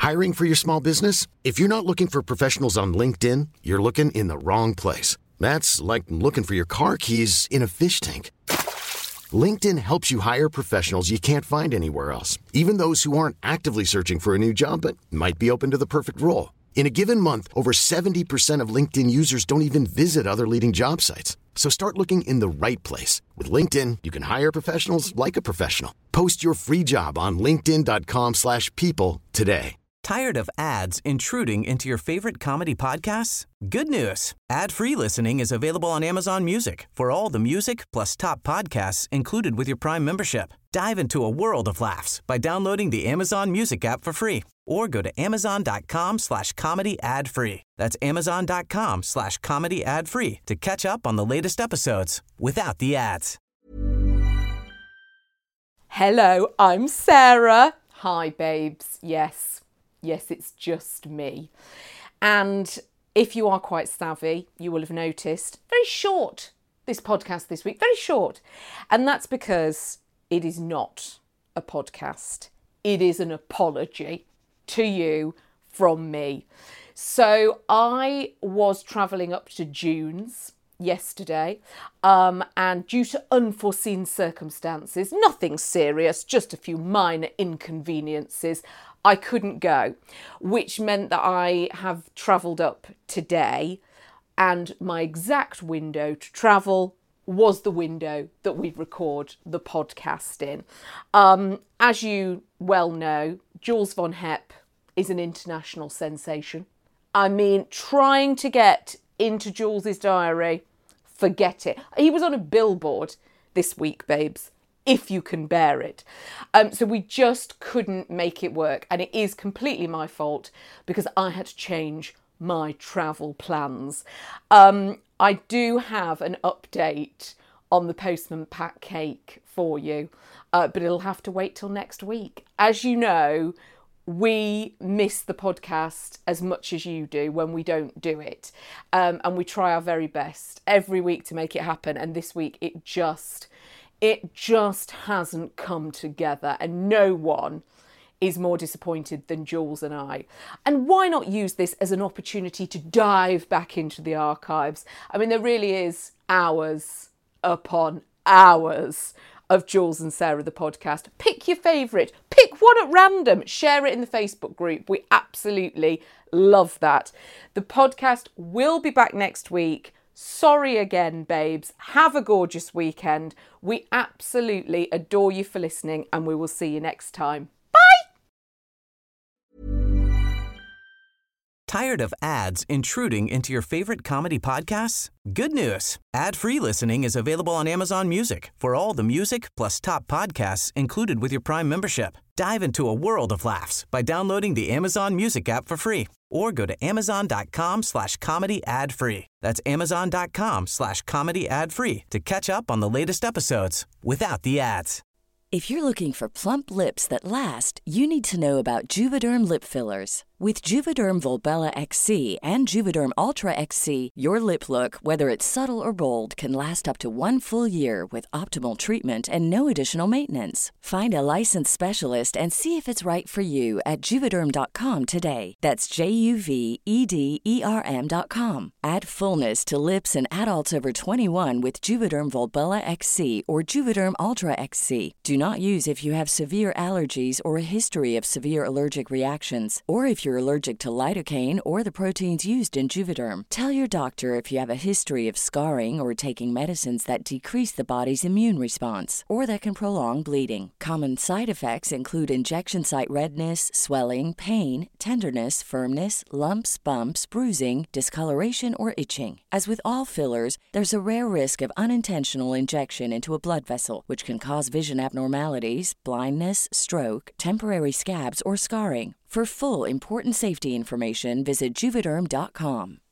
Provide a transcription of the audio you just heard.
Hiring for your small business? If you're not looking for professionals on LinkedIn, you're looking in the wrong place. That's like looking for your car keys in a fish tank. LinkedIn helps you hire professionals you can't find anywhere else, even those who aren't actively searching for a new job but might be open to the perfect role. In a given month, over 70% of LinkedIn users don't even visit other leading job sites. So start looking in the right place. With LinkedIn, you can hire professionals like a professional. Post your free job on linkedin.com/people today. Tired of ads intruding into your favorite comedy podcasts? Good news. Ad-free listening is available on Amazon Music for all the music plus top podcasts included with your Prime membership. Dive into a world of laughs by downloading the Amazon Music app for free or go to amazon.com/comedy ad-free. That's amazon.com/comedy ad-free to catch up on the latest episodes without the ads. Hello, I'm Sarah. Hi, babes. Yes, it's just me. And if you are quite savvy, you will have noticed, very short, this podcast this week, very short. And that's because it is not a podcast. It is an apology to you from me. So I was travelling up to Dunes yesterday, and due to unforeseen circumstances, nothing serious, just a few minor inconveniences, I couldn't go, which meant that I have travelled up today, and my exact window to travel was the window that we record the podcast in. As you well know, Jules Von Hepp is an international sensation. I mean, trying to get into Jules's diary, forget it. He was on a billboard this week, babes, if you can bear it. So we just couldn't make it work. And it is completely my fault because I had to change my travel plans. I do have an update on the Postman Pat cake for you, but it'll have to wait till next week. As you know, we miss the podcast as much as you do when we don't do it. And we try our very best every week to make it happen. And this week it just hasn't come together, and no one is more disappointed than Jules and I. And why not use this as an opportunity to dive back into the archives? I mean, there really is hours upon hours of Jules and Sarah, the podcast. Pick your favourite, pick one at random, share it in the Facebook group. We absolutely love that. The podcast will be back next week. Sorry again, babes. Have a gorgeous weekend. We absolutely adore you for listening, and we will see you next time. Tired of ads intruding into your favorite comedy podcasts? Good news. Ad-free listening is available on Amazon Music for all the music plus top podcasts included with your Prime membership. Dive into a world of laughs by downloading the Amazon Music app for free or go to amazon.com/comedy ad-free. That's amazon.com/comedy ad-free to catch up on the latest episodes without the ads. If you're looking for plump lips that last, you need to know about Juvederm lip fillers. With Juvederm Volbella XC and Juvederm Ultra XC, your lip look, whether it's subtle or bold, can last up to 1 full year with optimal treatment and no additional maintenance. Find a licensed specialist and see if it's right for you at Juvederm.com today. That's JUVEDERM.com. Add fullness to lips in adults over 21 with Juvederm Volbella XC or Juvederm Ultra XC. Do not use if you have severe allergies or a history of severe allergic reactions, or if you're allergic to lidocaine or the proteins used in Juvederm. Tell your doctor if you have a history of scarring or taking medicines that decrease the body's immune response or that can prolong bleeding. Common side effects include injection site redness, swelling, pain, tenderness, firmness, lumps, bumps, bruising, discoloration, or itching. As with all fillers, there's a rare risk of unintentional injection into a blood vessel, which can cause vision abnormalities, blindness, stroke, temporary scabs, or scarring. For full, important safety information, visit Juvederm.com.